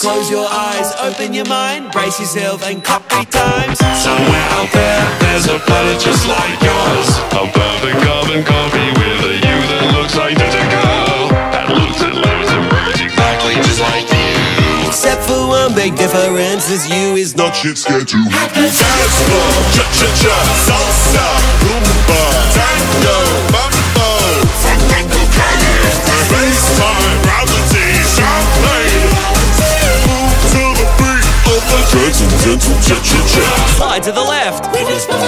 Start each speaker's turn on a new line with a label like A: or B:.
A: Close your eyes, open your mind, brace yourself and copy times.
B: Somewhere out there, there's a planet just like yours. A perfect carbon copy with a you that looks identical. And looks and lives and breathes exactly just like you.
A: Except for one big difference, this you is not
C: Shit scared to dance floor, cha-cha-cha, salsa, rumba, tango, mambo, flamenco, caliente, FaceTime, gravity, champagne. Move to the beat of the transcendental cha-cha-cha.
A: slide to the left.